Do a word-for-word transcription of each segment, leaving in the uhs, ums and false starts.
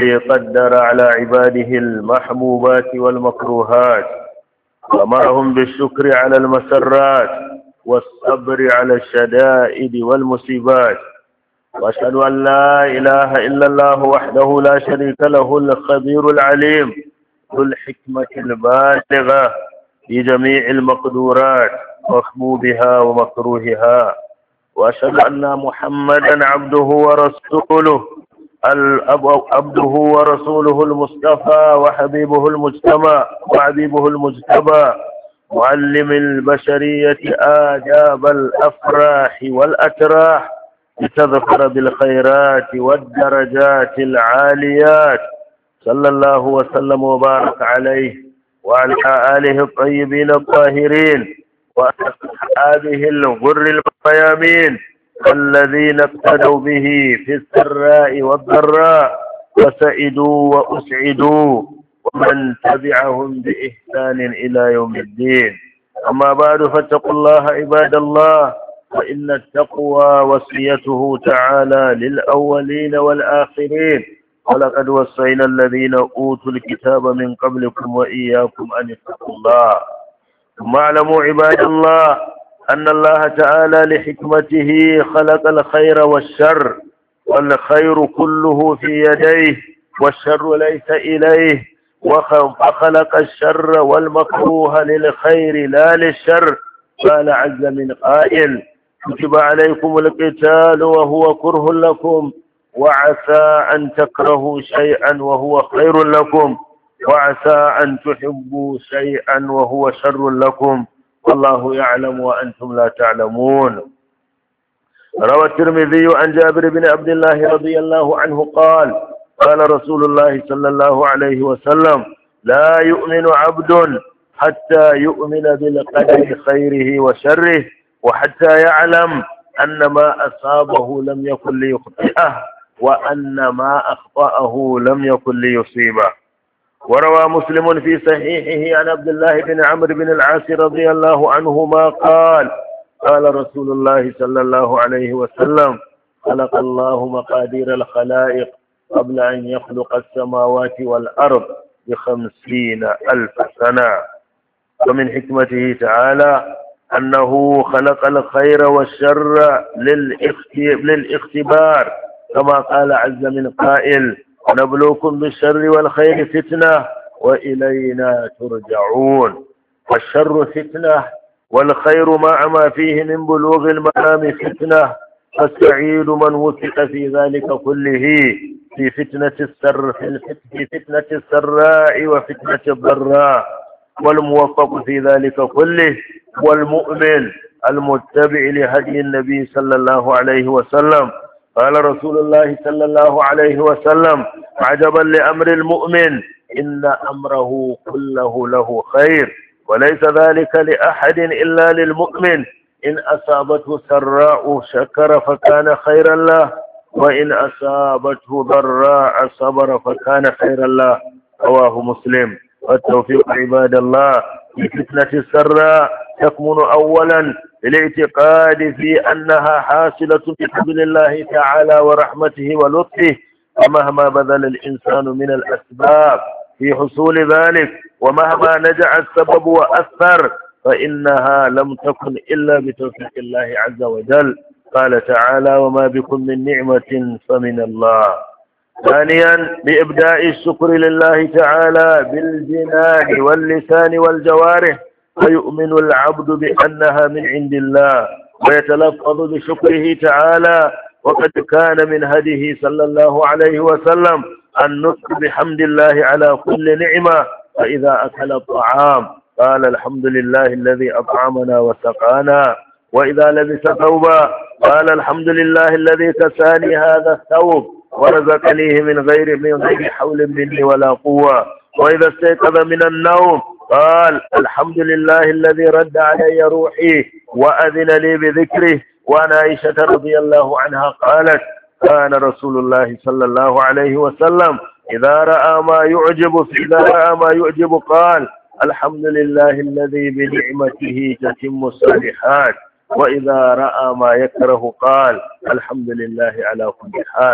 الذي قدر على عباده المحبوبات والمكروهات، وأمرهم بالشكر على المسرات والصبر على الشدائد والمصيبات. وأشهد أن لا إله إلا الله وحده لا شريك له الخبير العليم ذو الحكمة البالغة في جميع المقدورات محبوبها ومكروهها. وأشهد أن محمدا عبده ورسوله عبده ورسوله المصطفى وحبيبه المجتمع وحبيبه المجتبى، معلم البشرية آداب الأفراح والأتراح لتظفر بالخيرات والدرجات العاليات. صلى الله وسلم وبارك عليه وعلى آله الطيبين الطاهرين وأصحابه الغر الميامين الذين اقتدوا به في السراء والضراء وسئدوا وأسعدوا، ومن تبعهم بإحسان إلى يوم الدين. أما بعد، فاتقوا الله عباد الله، فإن التقوى وصيته تعالى للأولين والآخرين. ولقد وصينا الذين أوتوا الكتاب من قبلكم وإياكم أن اتقوا الله. ثم اعلموا عباد الله أن الله تعالى لحكمته خلق الخير والشر، والخير كله في يديه والشر ليس إليه، وخلق الشر والمكروه للخير لا للشر. قال عز من قائل: كتب عليكم القتال وهو كره لكم، وعسى أن تكرهوا شيئا وهو خير لكم، وعسى أن تحبوا شيئا وهو شر لكم، والله يعلم وأنتم لا تعلمون. روى الترمذي عن جابر بن عبد الله رضي الله عنه قال: قال رسول الله صلى الله عليه وسلم: لا يؤمن عبد حتى يؤمن بالقدر خيره وشره، وحتى يعلم أن ما أصابه لم يكن ليخطئه، وأن ما أخطأه لم يكن ليصيبه. وروى مسلم في صحيحه عن عبد الله بن عمرو بن العاص رضي الله عنهما قال: قال رسول الله صلى الله عليه وسلم: خلق الله مقادير الخلائق قبل أن يخلق السماوات والأرض بخمسين ألف سنة. ومن حكمته تعالى أنه خلق الخير والشر للاختبار، كما قال عز من قائل: ونبلوكم بالشر والخير فتنة وإلينا ترجعون. والشر فتنة والخير مع ما فيه من بلوغ المنام فتنة، فالسعيد من وفق في ذلك كله، في فتنة السر في فتنة السراء وفتنة الضراء. والموفق في ذلك كله والمؤمن المتبع لهدي النبي صلى الله عليه وسلم. قال رسول الله صلى الله عليه وسلم: عجبا لأمر المؤمن، إن أمره كله له خير، وليس ذلك لأحد إلا للمؤمن. إن أصابته سراء شكر فكان خيرا له، وإن أصابته ضراء صبر فكان خيرا له. رواه مسلم. والتوفيق عباد الله في فتنة السراء تكمن أولا الاعتقاد في أنها حاصلة بفضل الله تعالى ورحمته ولطفه، ومهما بذل الإنسان من الأسباب في حصول ذلك، ومهما نجع السبب وأثر، فإنها لم تكن إلا بتوفيق الله عز وجل. قال تعالى: وما بكم من نعمة فمن الله. ثانيا بإبداء الشكر لله تعالى بالجنان واللسان والجوارح، فيؤمن العبد بأنها من عند الله ويتلفظ بشكره تعالى. وقد كان من هديه صلى الله عليه وسلم النطق بحمد الله على كل نعمة، فإذا أكل الطعام قال: الحمد لله الذي أطعمنا وسقانا. وإذا لبس ثوبا قال: الحمد لله الذي كساني هذا الثوب ورزقنيه من غير من غير حول مني ولا قوة. وإذا استيقظ من النوم قال: الحمد لله الذي رد علي روحي وأذن لي بذكره. وعن عائشة رضي الله عنها قالت: كان رسول الله صلى الله عليه وسلم إذا رأى ما يعجب إذا رأى ما يعجب قال: الحمد لله الذي بنعمته تتم الصالحات. وإذا رأى ما يكره قال: الحمد لله على كل حال.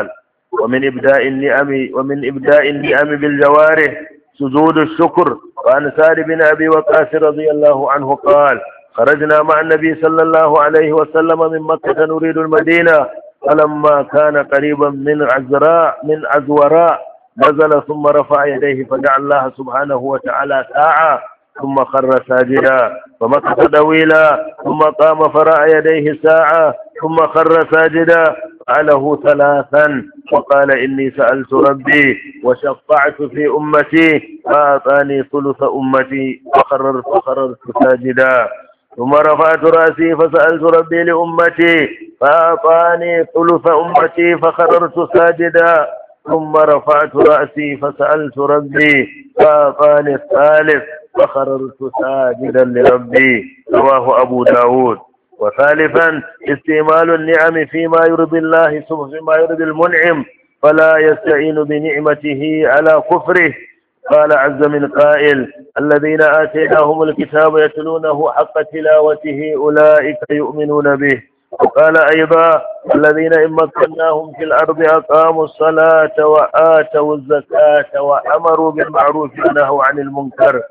ومن إبداء النعم ومن إبداء النعم بالجوارح سجود الشكر. وعن سعد بن أبي وقاص رضي الله عنه قال: خرجنا مع النبي صلى الله عليه وسلم من مكة نريد المدينة، فلما كان قريبا من عزراء من عزوراء نزل ثم رفع يديه فدعا الله سبحانه وتعالى ساعة ثم خر ساجدا، فمكث طويلا ثم قام فرأى يديه ساعة ثم خر ساجدا، فعله ثلاثا وقال: إني سألت ربي وشفعت في أمتي فأعطاني ثلث أمتي فخررت فخررت ساجدا، ثم رفعت رأسي فسألت ربي لأمتي فأعطاني ثلث أمتي فخررت ساجدا، ثم رفعت رأسي فسألت ربي فأعطاني الثالث فخررت ساجدا لربي. رواه أبو داود. وثالثا استعمال النعم فيما يرضي الله سبحانه فيما يرضي المنعم، فلا يستعين بنعمته على كفره. قال عز من قائل: الذين آتيناهم الكتاب يتلونه حق تلاوته أولئك يؤمنون به. وقال أيضا: الذين إن مكناهم في الأرض أقاموا الصلاة وآتوا الزكاة وأمروا بالمعروف ونهوا عن المنكر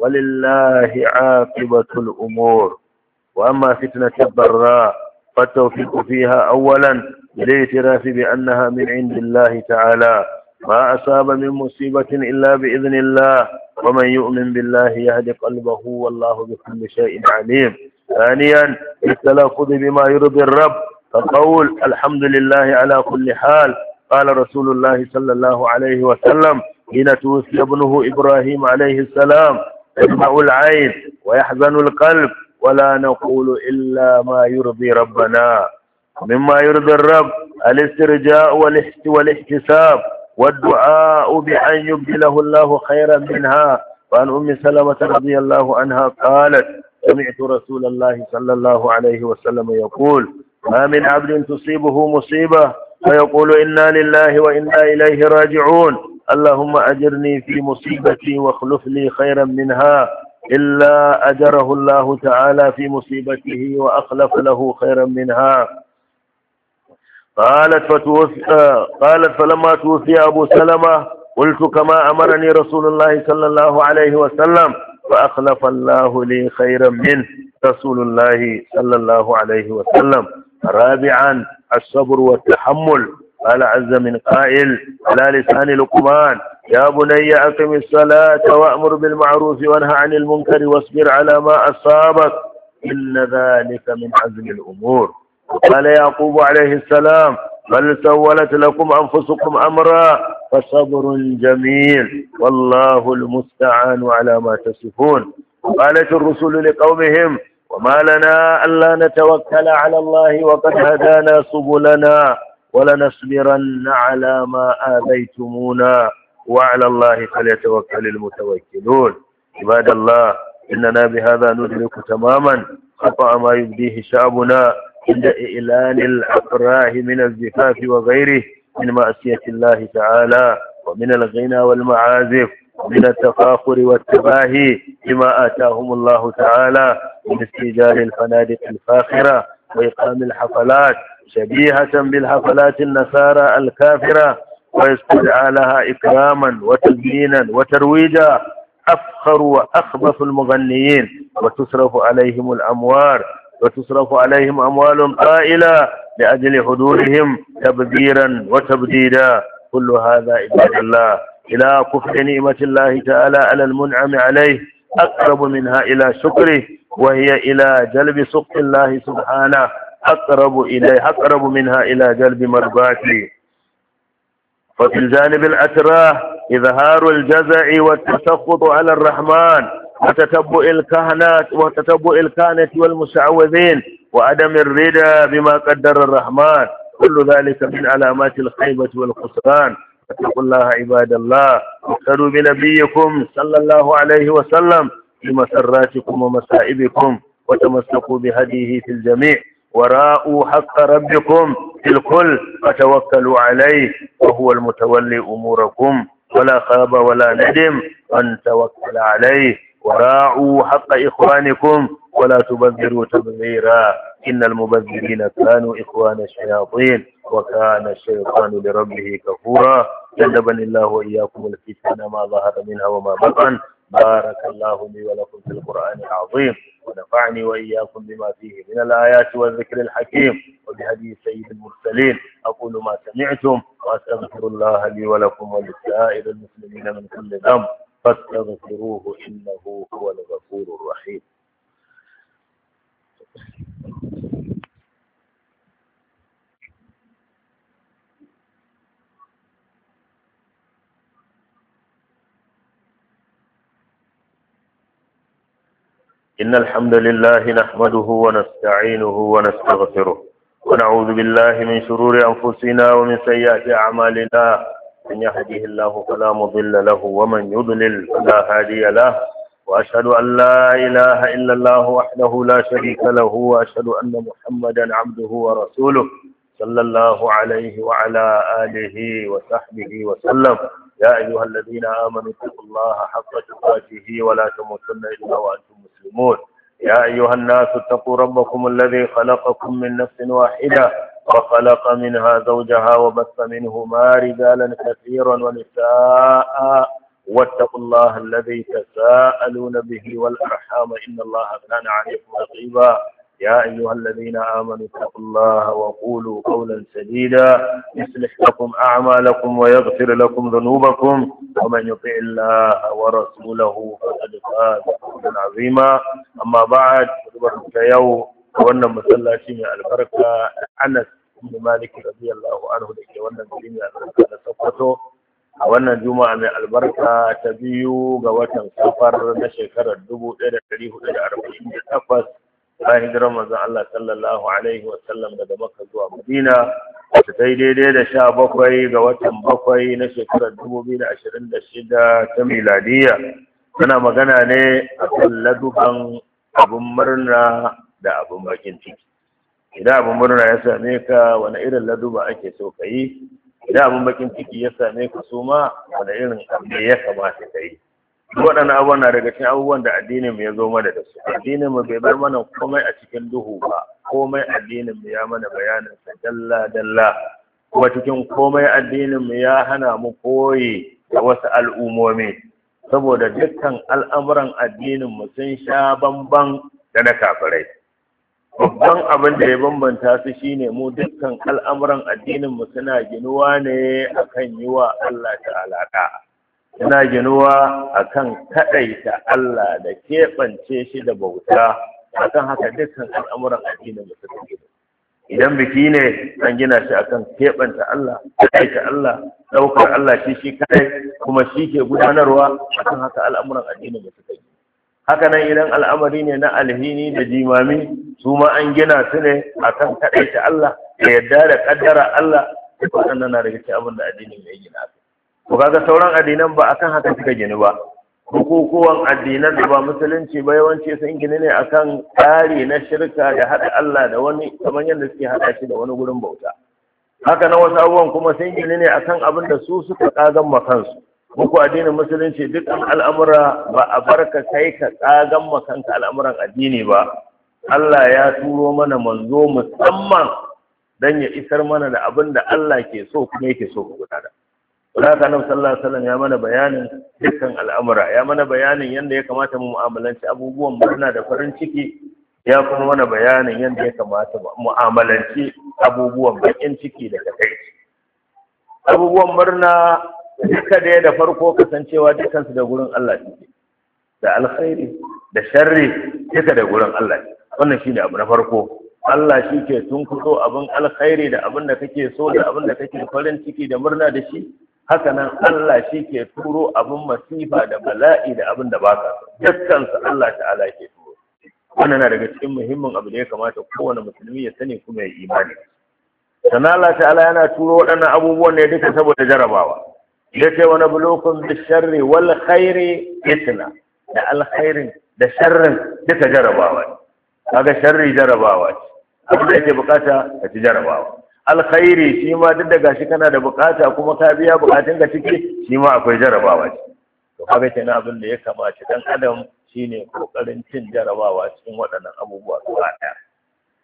ولله عاقبة الأمور. وأما فتنة الضراء فالتوفيق فيها أولا بالاعتراف بأنها من عند الله تعالى، ما أصاب من مصيبة إلا بإذن الله، ومن يؤمن بالله يهد قلبه والله بكل شيء عليم. ثانيا التلفظ بما يرضي الرب، فقول: الحمد لله على كل حال. قال رسول الله صلى الله عليه وسلم حين توفي ابنه إبراهيم عليه السلام: تدمع العين ويحزن القلب ولا نقول إلا ما يرضي ربنا. مما يرضي الرب الاسترجاء والاحتساب والدعاء بأن يبدله الله خيرا منها. وعن أم سلمة رضي الله عنها قالت: سمعت رسول الله صلى الله عليه وسلم يقول: ما من عبد تصيبه مصيبة فيقول إنا لله وإنا إليه راجعون، اللهم أجرني في مصيبتي واخلف لي خيرا منها، إلا أجره الله تعالى في مصيبته وأخلف له خيرا منها. قالت فتوفي قالت فلما توفي أبو سلمة قلت كما أمرني رسول الله صلى الله عليه وسلم، فأخلف الله لي خيرا منه رسول الله صلى الله عليه وسلم. رابعا الصبر والتحمل. قال عز من قائل على لسان لقمان: يا بني أقم الصلاة وأمر بالمعروف وانهى عن المنكر واصبر على ما أصابك إن ذلك من عزم الأمور. وقال يعقوب عليه السلام: بل سولت لكم أنفسكم أمرا فصبر جميل والله المستعان على ما تصفون. وقالت الرسل لقومهم: وما لنا ألا نتوكل على الله وقد هدانا سبلنا ولنصبرن على ما آذيتمونا وعلى الله فليتوكل المتوكلون. عباد الله، إننا بهذا ندرك تماما خطأ ما يبديه شعبنا عند إعلان الأفراح من الزفاف وغيره من معصية الله تعالى، ومن الغنى والمعازف، ومن التفاخر والتباهي بما آتاهم الله تعالى من استئجار الفنادق الفاخرة وإقام الحفلات شبيهة بالحفلات النصارى الكافرة، ويستدعى لها إكراما وتزيينا وترويجا. أفخر وأخبث المغنيين وتصرف عليهم الأموال وتصرف عليهم أموال قائلة لأجل حضورهم تبذيرا وتبديدا. كل هذا عباد الله إلى كفر نعمة الله تعالى على المنعم عليه أقرب منها إلى شكره، وهي إلى جلب سخط الله سبحانه أقرب إليه أقرب منها إلى جلب مرضاته. ففي الجانب الأتراه إظهار الجزع والتسخط على الرحمن وتتبع الكهنة وتتبع الكهنة والمشعوذين وعدم الرضا بما قدر الرحمن، كل ذلك من علامات الخيبة والخسران. فاتقوا الله عباد الله، واقتدوا بنبيكم صلى الله عليه وسلم في مسراتكم ومصائبكم، وتمسكوا بهديه في الجميع، وراءوا حق ربكم في الكل، فتوكلوا عليه وهو المتولي أموركم، ولا خاب ولا ندم أن توكل عليه. وراعوا حق إخوانكم ولا تبذروا تبذيرا. إن المبذرين كانوا إخوان الشياطين وكان الشيطان لربه كفورا جنبني الله وإياكم الفتن ما ظهر منها وما بطن بارك الله لي ولكم في القرآن العظيم ونفعني وإياكم بما فيه من الآيات والذكر الحكيم وبهدي سيد المرسلين أقول ما سمعتم وأستغفر الله لي ولكم ولسائر المسلمين من كل ذنب فاستغفروه إنه هو الغفور الرحيم. إن الحمد لله نحمده ونستعينه ونستغفره ونعوذ بالله من شرور أنفسنا ومن سيئات أعمالنا من يهده الله فلا مضل له ومن يضلل فلا هادي له وأشهد أن لا إله إلا الله وحده لا شريك له وأشهد أن محمدا عبده ورسوله صلى الله عليه وعلى آله وصحبه وسلم. يا أيها الذين آمنوا اتقوا الله حق تقاته ولا تموتن إلا وأنتم مسلمون. يا أيها الناس اتقوا ربكم الذي خلقكم من نفس واحدة وخلق منها زوجها وبث منهما رجالا كثيرا ونساء واتقوا الله الذي تساءلون به والأرحام إن الله كان عليكم رقيبا. يا أيها الذين آمنوا اتقوا الله وقولوا قولا سديدا يصلح لكم أعمالكم ويغفر لكم ذنوبكم ومن يطع الله ورسوله فقد فاز فوزا عظيما. أما بعد يوم وانا مسلاتي من البركة أنس بن مالك رضي الله عنه لكي وانا مسلمي البركة سقطه a wannan juma'a mai albarka ta biyu ga watan safar na shekarar dubu ɗaya da ɗari hudu da arba'in da takwas bayan hijirar manzon Allah sallallahu alaihi wa sallam daga Makka zuwa Madina, wata ta yi daidai da sha bakwai ga watan bakwai na shekarar dubu biyu da ashirin da shida ta miladiyya. Tana magana ne a kan laduban abin murna da abin bakin ciki. Idan abin murna ya same ka wani irin laduba ake so ka yi, idan abin bakin ciki ya same ka su ma wani irin abu ya kamata ka yi. Waɗannan abubuwan na daga cikin abubuwan da addinin mu ya zo mana da su. Addinin mu bai bar mana komai a cikin duhu ba, komai addinin mu ya mana bayanin sa dalla dalla. Kuma cikin komai addinin mu ya hana mu koyi da wasu al'umomi, saboda dukkan al'amuran addinin mu sun sha bamban da na kafirai. Babban abin da ya bambanta su shine mu dukkan al'amuran addinin mu suna ginuwa ne akan yi wa Allah ta'ala da'a. Suna ginuwa akan kaɗaita Allah da keɓance shi da bauta, akan haka dukkan al'amuran addinin mu suka gina. Idan biki ne an gina shi akan keɓanta Allah, kaɗaita Allah, ɗaukar Allah shi shi kaɗai kuma shi ke gudanarwa, akan haka al'amuran addinin mu suka gina. Haka nan idan al'amari ne na alhini da jimami, su ma an gina su ne akan kaɗaita Allah da yadda da ƙaddara Allah, waɗannan na daga cikin abin da addinin ya gina su. Ko kaga sauran addinan ba akan haka suka gini ba. Bukukuwan addinan da ba musulunci ba yawanci sun gini ne akan tsari na shirka da haɗa Allah da wani, kamar yadda suke haɗa shi da wani gurin bauta. Haka nan wasu abubuwan kuma sun gini ne akan abin da su suka ƙagan ma kansu. Muku addinin musulunci dukkan al'amura ba a barka kai ka ƙagan ma kanka al'amuran addini ba. Allah ya turo mana manzo musamman don ya isar mana da abin da Allah ke so kuma yake so ku gudanar. Wadaka Annabi sallallahu alaihi wasallam ya mana bayanin dukkan al'amura, ya mana bayanin yadda ya kamata mu mu'amalanci abubuwan murna da farin ciki, ya kuma mana bayanin yadda ya kamata mu mu'amalanci abubuwan bakin ciki da takaici. Abubuwan murna duka da da farko kasancewa dukkan su da gurin Allah ne. Da alkhairi da sharri duka da gurin Allah ne. Wannan shine abu na farko. Allah shi ke tunkuso abin alkhairi da abin da kake so da abin da kake farin ciki da murna da shi. Haka nan Allah shi ke turo abin masifa da bala'i da abin da baka so. Dukkansu Allah ta'ala ke turo. Wannan na daga cikin muhimmin abu da ya kamata kowane musulmi ya sani kuma ya imani. Sannan Allah ta'ala yana turo waɗannan abubuwan ne duka saboda jarabawa. Ya ce wani bulokun da sharri wal khairi fitna, da alkhairin da sharrin duka jarabawa ne. Kaga sharri jarabawa ce. Abin da yake bukata ka ci jarabawa. Alkhairi shi ma duk da gashi kana da bukata kuma ka biya bukatun ka ciki, shi ma akwai jarabawa ce. To kaga kenan abin da ya kamata dan adam shine kokarin cin jarabawa cikin waɗannan abubuwa gaba ɗaya.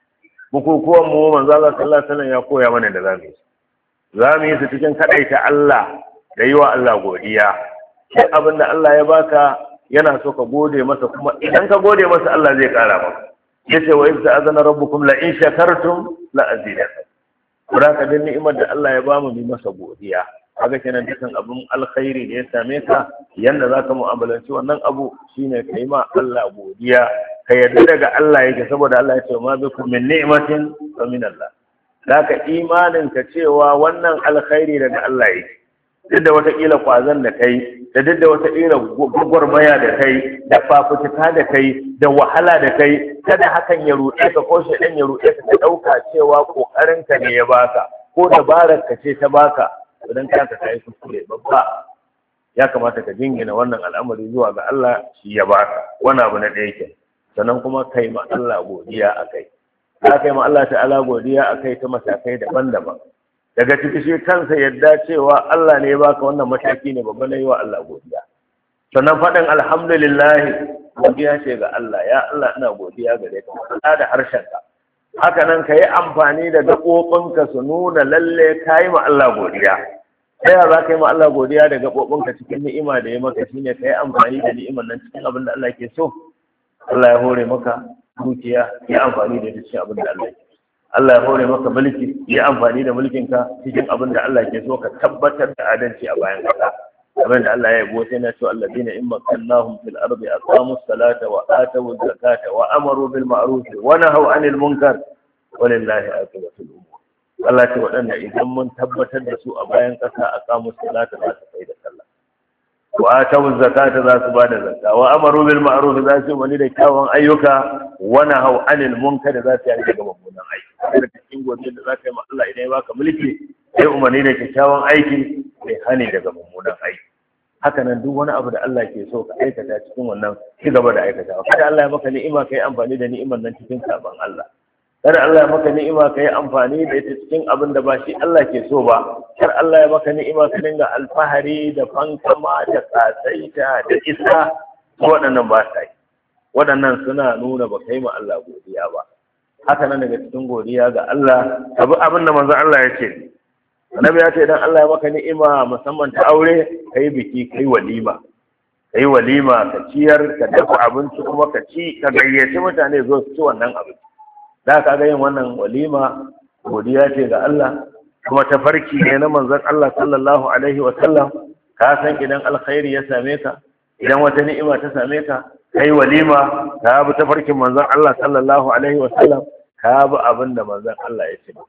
bukukuwan mu manzo Allah sallallahu alaihi wasallam ya koya mana da zamu yi zamu yi su cikin kadaita Allah da yi wa Allah godiya sai abin da Allah ya baka yana so ka gode masa, kuma idan ka gode masa Allah zai kara maka. Yace wa idza azana rabbukum la in shakartum la azidannakum. Kura ka din ni'imar da Allah ya bamu mu masa godiya. Kaga kenan dukan abun alkhairi da ya same ka, yanda zaka mu'amalanci wannan abu shine kai ma Allah godiya, ka yarda daga Allah yake, saboda Allah ya ce ma bikum min ni'matin fa min Allah. Zaka imanin ka cewa wannan alkhairi daga Allah yake. Duk da watakila kwazon da kai, da duk da watakila gwagwarmaya da kai, da fafutuka da kai, da wahala da kai, kada hakan ya ruɗe ka ko shaidan ya ruɗe ka ka ɗauka cewa ƙoƙarinka ne ya baka ko dabarar ka ce ta baka. Idan ka ka yi kuskure babba, ya kamata ka jingina wannan al'amari zuwa ga Allah, shi ya baka. Wani abu na ɗaya ke. Sannan kuma kai ma Allah godiya a kai. Ka kai ma Allah ta'ala godiya a kai ta matakai daban-daban. Daga ciki shi kansa yadda cewa Allah ne ya baka wannan mataki ne babba na yi wa Allah godiya. Sannan faɗin alhamdulillah godiya ce ga Allah, ya Allah ina godiya gare ka, faɗa da harshenka. Haka nan ka yi amfani da gaɓoɓinka su nuna lalle ka yi ma Allah godiya. Ta yaya za ka yi ma Allah godiya da gaɓoɓinka cikin ni'ima da ya maka, shine ka yi amfani da ni'imar nan cikin abin da Allah ke so. Allah ya hore maka dukiya, ya amfani da ita cikin abin da Allah ke so. Allah ya hore maka mulki, yi amfani da mulkinka cikin abin da Allah ke so, ka tabbatar da adalci a bayan kasa. Kamar da Allah ya yabo sai na ce alladina in makannahum fil ardi aqamu salata wa atu zakata wa amaru bil ma'ruf wa nahaw anil munkar walillahi aqibatul umur. Allah ce waɗanda idan mun tabbatar da su a bayan kasa aqamu salata za su kai da sallah, wa atu zakata za su bada zakka, wa amaru bil ma'ruf za su wani da kyawun ayyuka, wa nahaw anil munkar za su yi daga mummunan aiki. Da cikin godiyar da za ka yi ma Allah idan ya baka mulki, sai umarni da kyakkyawan aiki, sai hani daga mummunan aiki. Haka nan duk wani abu da Allah ke so ka aikata cikin wannan, ci gaba da aikata. Kada Allah ya maka ni'ima ka yi amfani da ni'imar nan cikin sabon Allah. Kada Allah ya maka ni'ima ka yi amfani da ita cikin abin da ba shi Allah ke so ba. Kar Allah ya maka ni'ima ka dinga alfahari da fankama da tsasaita da isa, waɗannan ba sa yi. Waɗannan suna nuna ba kai ma Allah godiya ba. Haka nan daga cikin godiya ga Allah, abu abin da manzon Allah ya ce. Annabi ya ce idan Allah ya maka ni'ima musamman ta aure, kai biki, kai walima. Kai walima, ka ciyar, ka dafa abinci kuma ka ci, ka gayyaci mutane zo su ci wannan abinci. Da ka ga yin wannan walima godiya ce ga Allah, kuma tafarki ne na manzon Allah sallallahu alaihi wa sallam. Ka san idan alkhairi ya same ka, idan wata ni'ima ta same ka, kai walima, ka bi tafarkin manzon Allah sallallahu alaihi wa sallam, ka bi abin da manzon Allah ya ce.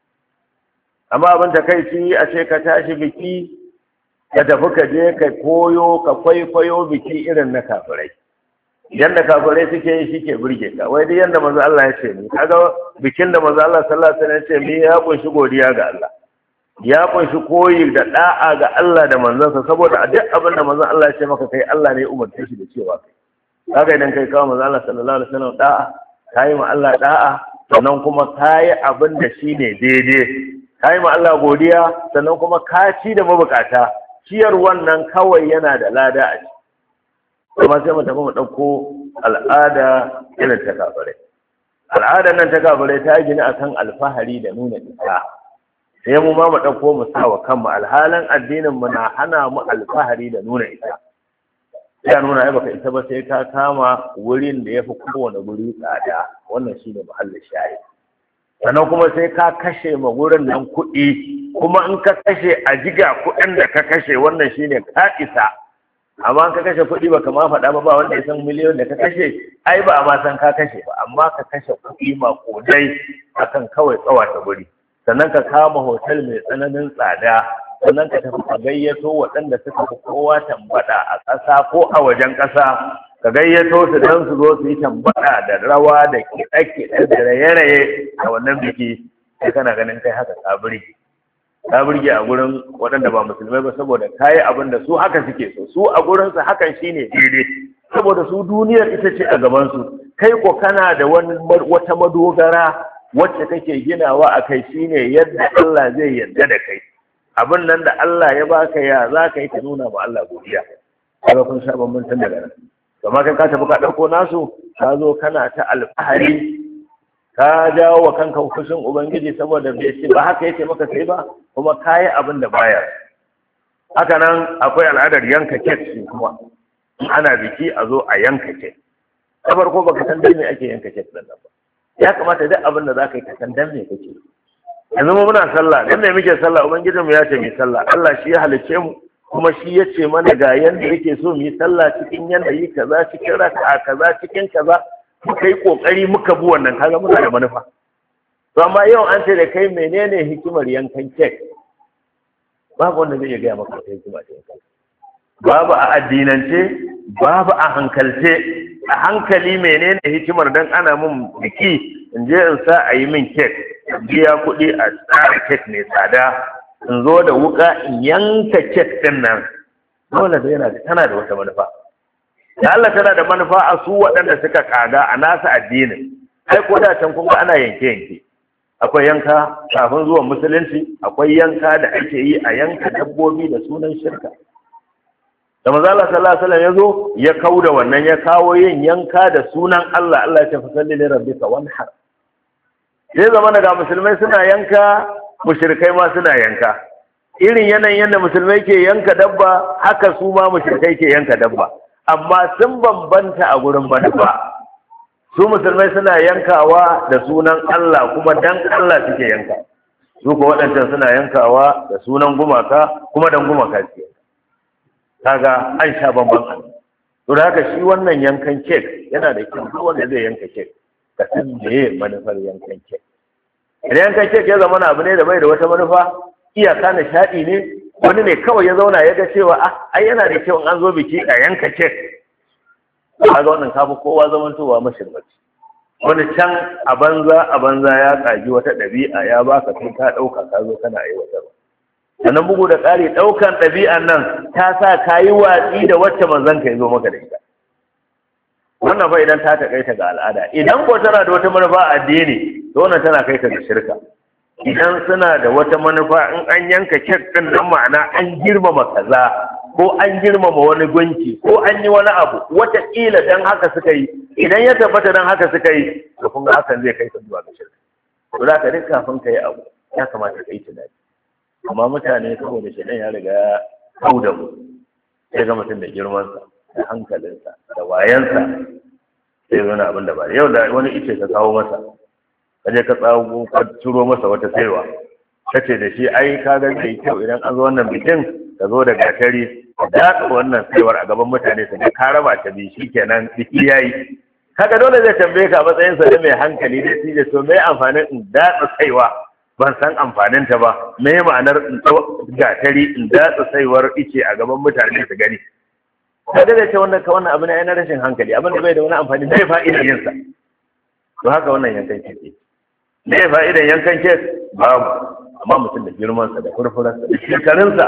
Amma abin da kai ci a ce ka tashi biki, ka tafi ka je ka koyo ka kwaikwayo biki irin na kafirai. Idan da kafirai suke yi shi ke burge ka, wai duk yanda manzo Allah ya ce ni, kaga bikin da manzo Allah sallallahu alaihi wasallam ya ce ni ya kunshi godiya ga Allah. Ya kunshi koyi da da'a ga Allah da manzansa, saboda a duk abin da manzo Allah ya ce maka kai, Allah ne ya umarce shi da cewa kai. Kaga idan kai kawo manzo Allah sallallahu alaihi wasallam da'a, kai ma Allah da'a, sannan kuma kai abin da shine daidai. Ka yi ma Allah godiya, sannan kuma ka ci da mabukata, ciyar wannan kawai yana da lada a ciki. Kuma sai mu tafi mu ɗauko al'ada irin ta kafirai. Al'adar nan ta kafirai ta gina akan alfahari da nuna isa. Sai mu ma mu ɗauko mu sa wa kanmu, alhalin addinin mu na hana mu alfahari da nuna isa. Sai nuna ai baka isa ba sai ka kama wurin da ya fi kowane guri tsada. Wannan shine muhallin shayi. Sannan kuma sai ka kashe ma wurin nan kuɗi, kuma in ka kashe a jiga kuɗin da ka kashe, wannan shine ka isa. Amma in ka kashe kuɗi baka ma faɗa ba, ba wanda ya san miliyon da ka kashe, ai ba a ma san ka kashe ba, amma ka kashe kuɗi ma kodai akan kawai tsawata guri. Sannan ka kama hotel mai tsananin tsada, sannan ka tafi ka gayyato waɗanda suka fi kowa tambaɗa a ƙasa ko a wajen ƙasa. Ka gayyato su don su zo su yi tambaya da rawa da kiɗe-kiɗe da raye-raye a wannan biki, sai kana ganin kai haka ka burge. Ka burge a gurin waɗanda ba musulmai ba, saboda ka yi abin da su haka suke so. Su a gurinsu hakan shi ne daidai, saboda su duniyar ita ce a gabansu. Kai ko kana da wani wata madogara wacce kake ginawa a kai, shi ne yadda Allah zai yarda da kai. Abin nan da Allah ya baka, ya za ka yi ka nuna ma Allah godiya. Kaga kun sha bambantan daga nan. Kamar kan ka tafi ka ɗauko nasu, ka zo kana ta alfahari ka jawo wa kanka fushin ubangiji saboda bai ce ba haka yake maka kai ba, kuma kayi abin da baya. Haka nan akwai al'adar yanka kek shi kuma ana biki a zo a yanka kek. Ta farko baka san dan me ake yanka kek din nan ba. Ya kamata duk abin da zaka yi ka san dan me kake. Yanzu mu muna sallah, dan me muke sallah? Ubangijin mu ya ce mu sallah. Allah shi ya halice mu kuma shi ya ce mana ga yanda yake so mu yi sallah cikin yanayi kaza, cikin raka'a kaza, cikin kaza. Muka yi kokari muka bi wannan, kaga muna da manufa. To amma yau an ce da kai menene hikimar yankan kek? Babu wanda zai iya gaya maka wata hikima ta yankan. Babu a addinance, babu a hankalce. A hankali menene hikimar dan ana mun biki in je in sa a yi min kek, biya kuɗi a tsara kek mai tsada, in zo da wuka in yanka kek din nan. Dole da yana tana da wata manufa. Da Allah tana da manufa a su waɗanda suka kaga a nasa addinin. Ai ko da can kun ga ana yanke yanke. Akwai yanka kafin zuwan musulunci, akwai yanka da ake yi a yanka dabbobi da sunan shirka. Da manzo Allah sallallahu alaihi wasallam yazo ya kauda wannan, ya kawo yin yanka da sunan Allah. Allah ya ce fasalli li rabbika wanhar. Sai zama daga musulmai suna yanka, mushrikai ma suna yanka. Irin yanayin yadda musulmai ke yanka dabba, haka su ma mushrikai ke yanka dabba. Amma sun bambanta a gurin manufa. Su musulmai suna yankawa da sunan Allah, kuma dan Allah suke yanka. Su ko waɗancan suna yankawa da sunan gumaka, kuma dan gumaka suke. Kaga an sha bamban an. To da haka shi wannan yankan kek yana da kyau, duk wanda zai yanka kek ka san meye manufar yankan kek. Idan yankan kek ya zama abu ne da bai da wata manufa, iyaka nishaɗi ne, wani ne kawai ya zauna ya ga cewa ah ai yana da kyau in an zo biki a yanka kek. Kaga wannan kafa kowa zamantowa mashirmaci. Wani can a banza a banza ya kaji wata ɗabi'a ya baka kai ka ɗauka ka zo kana aiwatarwa. Sannan bugu da ƙari ɗaukan ɗabi'an nan ta sa ka yi watsi da wacce manzon ka ya zo maka da ita. Wannan fa idan ta taƙaita ga al'ada. Idan ko tana da wata manufa a addini, to wannan tana kai ka ga shirka. Idan suna da wata manufa, in an yanka kek ɗin nan ma'ana an girmama kaza, ko an girmama wani gunki, ko an yi wani abu, wataƙila don haka suka yi, idan ya tabbata don haka suka yi, to kun ga hakan zai kai ka zuwa ga shirka. To za ka duk kafin ka yi abu, ya kamata ka yi tunani. Amma mutane saboda shi ya riga ya kau da mu, sai ga mutum da girmansa, da hankalinsa, da wayansa, sai zo na abin da ba. Yau da wani ice ka kawo masa, ka je ka tsago ka turo masa wata saiwa, ka ce da shi ai ka ga zai kyau idan an zo wannan bikin ka zo da gatari ka datsa wannan saiwar a gaban mutane su ka raba ta bi shi kenan biki yayi. Kaga dole zai tambaye ka a matsayin sa da mai hankali dai shi da to me amfanin in datsa saiwa, ban san amfanin ta ba, me ma'anar in gatari in datsa saiwar ice a gaban mutane su gani. Kaga zai ce wannan ka wannan abu ne na rashin hankali, abin da bai da wani amfani, bai fa'idar yin sa. To haka wannan yankan kek ne fa'idan yankan kek babu, amma mutum da girmansa da furfurarsa da shekarunsa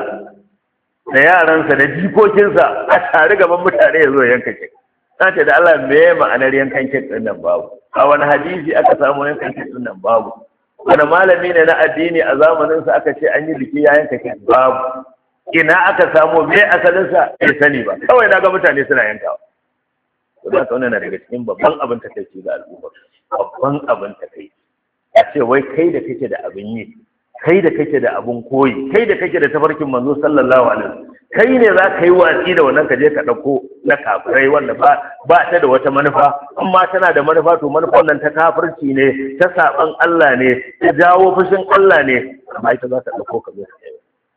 da yaransa da jikokinsa a tare gaban mutane ya zo yanka kek. Na ce da Allah me ma'anar yankan kek ɗin nan babu, a wani hadisi aka samu yankan kek ɗin nan babu, wani malami ne na addini a zamaninsa aka ce an yi biki ya yanka kek babu, ina aka samu me asalinsa bai sani ba, kawai na ga mutane suna yankawa. To da haka wannan na daga cikin babban abin takaici ga al'umma, babban abin takaici. A ce wai kai da kake da abin yi, kai da kake da abin koyi, kai da kake da tafarkin manzo sallallahu alaihi wasallam, kai ne za ka yi watsi da wannan ka je ka ɗauko na kafirai wanda ba ba ta da wata manufa, amma tana da manufa to manufar nan ta kafirci ne, ta saban Allah ne, ta jawo fushin Allah ne, amma ita za ta ɗauko ka zo ka yi.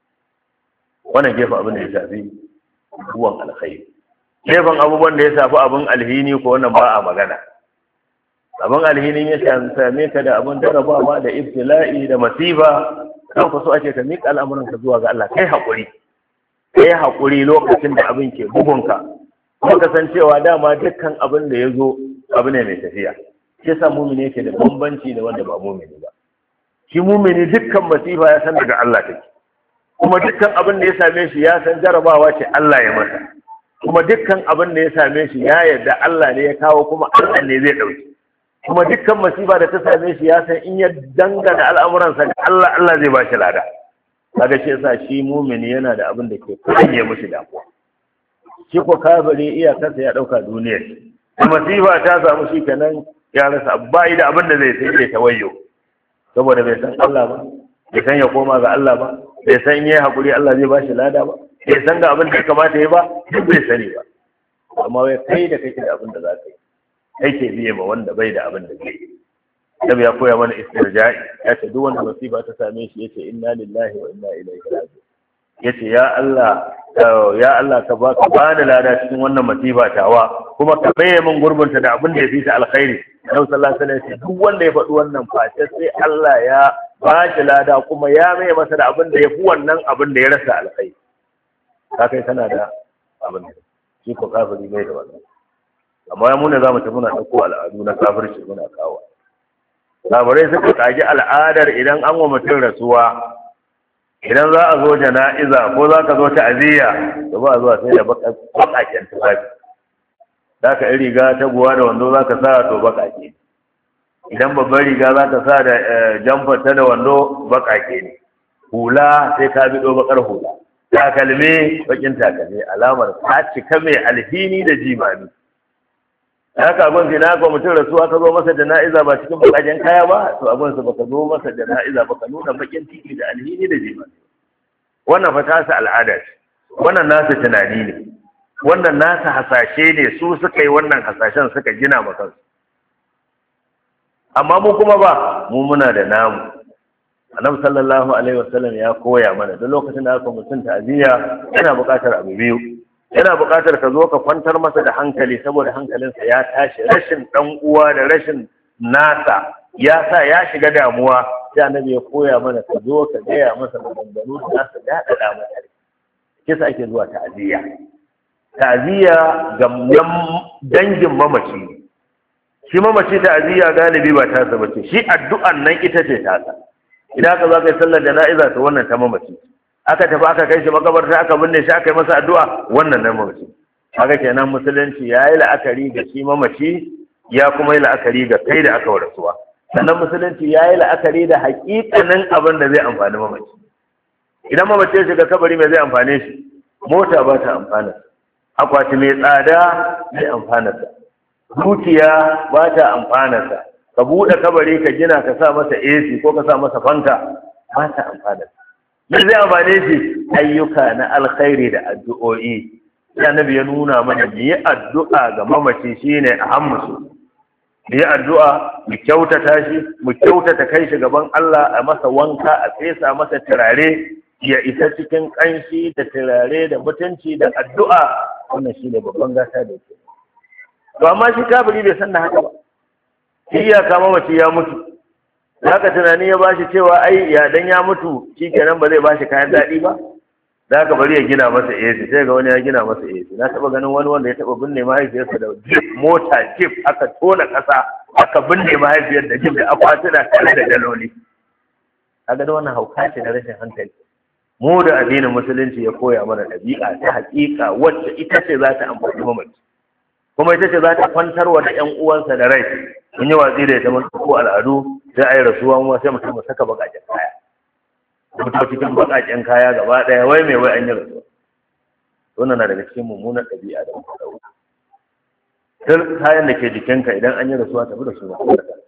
Wannan gefen abin da ya shafi ruwan alkhairi. Gefen abubuwan da ya shafi abin alhini ko wannan ba a magana. Abin alhinin ya same ka da abin jarabawa da ibtila'i da masifa, kan ku so ake ka miƙa al'amuranka zuwa ga Allah, kai haƙuri. Kai haƙuri lokacin da abin ke bugunka. Kuma ka san cewa dama dukkan abin da ya zo abu ne mai tafiya. Shi yasa mumini yake da bambanci da wanda ba mumini ba. Shi mumini dukkan masifa ya san daga Allah take. Kuma dukkan abin da ya same shi ya san jarabawa ce Allah ya masa. Kuma dukkan abin da ya same shi ya yarda Allah ne ya kawo, kuma Allah ne zai ɗauki. Kuma dukkan masifa da ta same shi ya san in ya dangana al'amuransa ga Allah, Allah zai ba shi lada. Kaga shi yasa shi mumini yana da abin da ke kanye mushi damuwa. Shi ko kafiri iyakarsa ya ɗauka duniyar. Masifa ta samu shi kenan ya rasa abu ba da abin da zai sai ya tawayyo saboda bai san Allah ba bai san ya koma ga Allah ba bai san yayi hakuri Allah zai bashi lada ba bai san ga abin da ya kamata ya ba duk bai sani ba amma wai kai da kake da abin da za ka yi kai ke biye ma wanda bai da abin da zai yi Nabi ya koya mana istirja'i ya ce duk wanda musiba ta same shi yace inna lillahi wa inna ilaihi raji'un yace ya Allah ya Allah ka ba ka bani lada cikin wannan musiba tawa kuma ka baye min gurbinta da abin da ya fi ta alkhairi Nabi sallallahu alaihi wasallam duk wanda ya faɗi wannan face sai Allah ya ba shi lada kuma ya mai masa da abin da ya fi wannan abin da ya rasa alkhairi ka kai kana da abin da shi ko kafiri bai da wannan amma ya muna zamu tafi muna dauko al'adu na kafirci muna kawo labarai suka kaji al'adar idan an wa mutum rasuwa idan za a zo jana'iza ko za ka zo ta'aziyya to ba zuwa sai da bakaken tufafi za ka yi riga ta buwa da wando za ka sa to bakake idan babbar riga za ka sa da jamfar ta da wando bakake ne hula sai ka bido bakar hula takalmi bakin takalmi alamar ka cika mai alhini da jimami haka abin sai na ga mutum rasuwa ka zo masa jana'iza ba cikin bakajen kaya ba to abin sa baka zo masa jana'iza baka nuna bakin ciki da alhini da jimami wannan fa tasa al'ada ce wannan nasa tunani ne wannan nasa hasashe ne su suka yi wannan hasashen suka gina maka amma mu kuma ba mu muna da namu annabi sallallahu alaihi wasallam ya koya mana duk lokacin da aka mutum ta'aziyya yana buƙatar abu biyu yana buƙatar ka zo ka kwantar masa da hankali saboda hankalinsa ya tashi rashin dan uwa da rashin nasa ya sa ya shiga damuwa sai annabi ya koya mana ka zo ka gaya masa maganganu da nasa ya dada masa kisa ake zuwa ta'aziyya ta'aziyya ga dangin mamaci shi mamaci ta'aziyya galibi ba tasa bace shi addu'an nan ita ce tasa idan aka zo kai sallar jana'iza to wannan ta mamaci aka tafi aka kai shi makabarta aka binne shi aka yi masa addu'a wannan na mamaci haka kenan musulunci ya yi la'akari ga shi mamaci ya kuma yi la'akari ga kai da aka warasuwa sannan musulunci ya yi la'akari da haƙiƙanin abin da zai amfani mamaci idan mamaci ya shiga kabari mai zai amfane shi mota ba ta amfana akwati mai tsada zai amfana sa dukiya ba ta amfana sa ka buɗe kabari ka gina ka sa masa A C ko ka sa masa fanka ba ta amfana sa me zai amfane shi ayyuka na alkhairi da addu'o'i sai annabi ya nuna mana mu yi addu'a ga mamaci shine ahammusu mu yi addu'a mu kyautata shi mu kyautata kai shi gaban Allah a masa wanka a fesa masa turare ya isa cikin kanshi da turare da mutunci da addu'a wannan shine babban gata da yake to amma shi kafiri bai san da haka ba shi ya kama mamaci ya mutu haka tunani ya bashi cewa ai ya dan ya mutu shikenan ba zai bashi kayan daɗi ba da haka bari ya gina masa A C sai ga wani ya gina masa A C na taba ganin wani wanda ya taba binne mahaifiyarsa da jeep mota jeep aka tona kasa aka binne mahaifiyar da jeep da akwatuna tare da daloli kaga da wannan hauka ce na rashin hankali mu da addinin musulunci ya koya mana ɗabi'a ta haƙiƙa wacce ita ce za ta amfani mamaci kuma ita ce za ta kwantarwa da ƴan uwansa da rai mun yi watsi da ita mun ko al'adu sai a yi rasuwa mu sai mutum saka baƙaƙen kaya mutum cikin baƙaƙen kaya gaba ɗaya wai mai wai an yi rasuwa wannan na daga cikin mummunan ɗabi'a da muka ɗauka duk kayan da ke jikinka idan an yi rasuwa tafi da su ba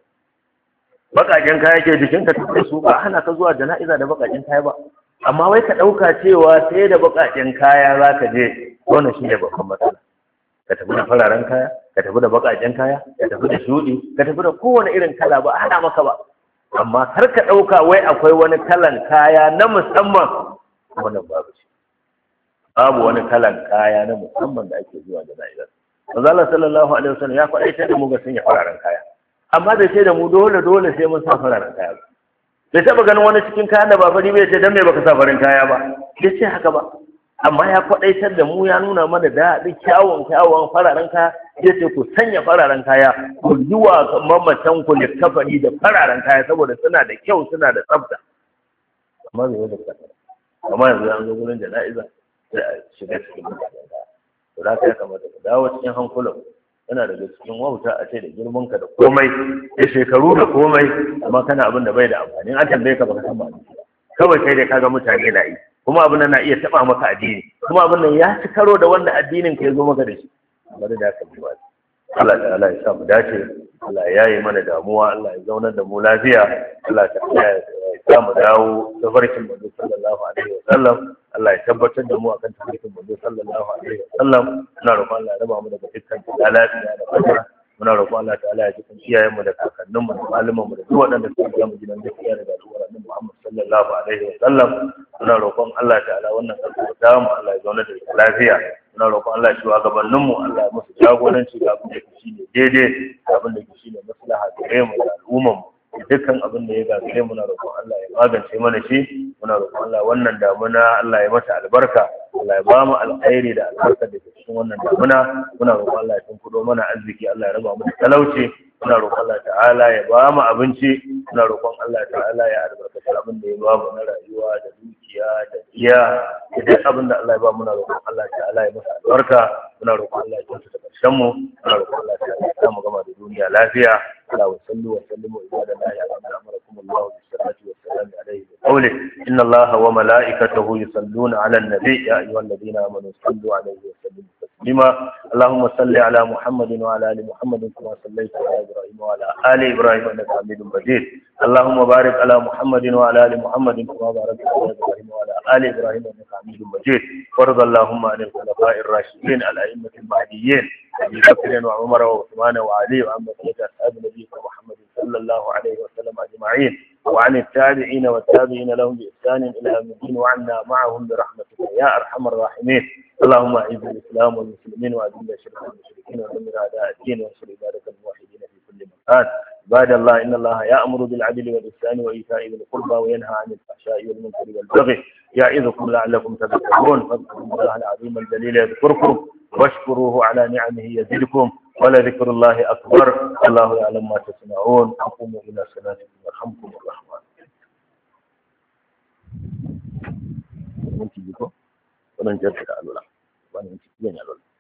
baƙaƙen kaya ke jikinka tafi da su ba hana ka zuwa jana'iza da baƙaƙen kaya ba amma wai ka ɗauka cewa sai da baƙaƙen kaya za ka je wannan shi ne babban matsala ka tafi da fararen kaya ka tafi da baƙaƙen kaya ka tafi da shuɗi ka tafi da kowane irin kala ba a hana maka ba amma kar ka ɗauka wai akwai wani kalan kaya na musamman wannan babu shi babu wani kalan kaya na musamman da ake zuwa jana'izar manzo Allah sallallahu alaihi wasallam ya faɗa da mu ga sanya fararen kaya amma bai ce da mu dole dole sai mun sa fararen kaya ba bai taɓa ganin wani cikin kayan da ba fari bai ce dan me baka sa farin kaya ba bai ce haka ba amma ya kwaɗaitar da mu ya nuna mana daɗin kyawun kyawun fararen kaya ya ce ku sanya fararen kaya ku yi wa mamatan ku littafani da fararen kaya saboda suna da kyau suna da tsafta amma bai wajen kasa amma yanzu an zo gurin jana'iza sai a shiga cikin mutanen kaya to za ka ya kamata ka dawo cikin hankulan yana daga cikin wauta a ce da girmanka da komai da shekaru da komai amma kana abin da bai da amfani an tambaye ka baka san ba kawai kai dai kaga mutane na yi kuma abin nan na iya taba maka addini kuma abin nan ya ci karo da wanda addinin ka ya zo maka da shi bari da ka ji ba Allah ta'ala ya sa mu dace, Allah ya yi mana damuwa, Allah ya zaunar da mu lafiya, Allah ta'ala ya sa mu dawo tafarkin manzo sallallahu alaihi wa sallam, Allah ya tabbatar da mu akan tafarkin manzo sallallahu alaihi wa sallam. Muna roƙon Allah ya raba mu daga dukkan lafiya da fata. Muna roƙon Allah ta'ala ya jikin iyayenmu da kakanninmu da malamanmu da duk waɗanda suka ga mu gidan gaskiya daga al'ummar Annabi Muhammad sallallahu alaihi wa sallam. Muna roƙon Allah ta'ala wannan ƙasa ta mu Allah ya zauna da ita lafiya. Muna roƙon Allah ya shugabanninmu Allah ya musu jagoranci ga abin da shi ne daidai, ga abin da shi ne maslaha gare mu da al'ummarmu. Dukkan abin da ya gagare muna roƙon Allah ya magance mana shi. Muna roƙon Allah wannan damuna Allah ya mata albarka, Allah ya ba mu alkhairi da albarka da ke cikin wannan damuna. Muna roƙon Allah ya tunkudo mana arziki, Allah ya raba mu da talauci. Muna roƙon Allah ta'ala ya ba mu abinci. Muna roƙon Allah ta'ala ya albarkaci abin da ya ba mu na rayuwa da dukiya da iya da duk abin da Allah ya ba muna roƙon Allah ta'ala ya masa albarka. Muna roƙon Allah ya kyautata ƙarshen mu. Muna roƙon Allah ta'ala ya samu gama da duniya lafiya. Allah wa sallu wa sallimu ibada Allah ya amarakum Allah bis salati was salam alayhi wa qawli inna Allah wa malaikatahu yusalluna ala an-nabi ya ayyuhalladhina amanu sallu alayhi wa sallimu taslima. Allahumma salli ala Muhammadin wa ala ali Muhammadin kama sallaita ala Ibrahim wa ala ali Ibrahim innaka Hamidum Majid. Allahumma barik ala Muhammadin wa ala ali Muhammadin kama barakta ala Ibrahim wa ala ali Ibrahim innaka Hamidum Majid. وارض اللهم عن الخلفاء الراشدين الأئمة المهديين أبي بكر وعمر وعثمان وعلي وعن بقية أصحاب نبينا محمد صلى الله عليه وسلم أجمعين وعن التابعين والتابعين لهم بإحسان إلى يوم الدين وعنا معهم برحمتك يا أرحم الراحمين. اللهم أعز الإسلام والمسلمين وأذل الشرك والمشركين ودمر أعداء الدين وانصر عبادك الموحدين في كل مكان. عباد الله إن الله يأمر بالعدل والإحسان وإيتاء ذي القربى وينهى عن الفحشاء والمنكر والبغي يعظكم لعلكم تذكرون. فاذكروا الله العظيم الجليل يذكركم واشكروه على نعمه يزدكم ولذكر الله أكبر. الله يعلم ما تصنعون. قوموا إلى صلاتكم يرحمكم الرحمن. Mun ci ko wannan jarta da alwala wannan ci ne alwala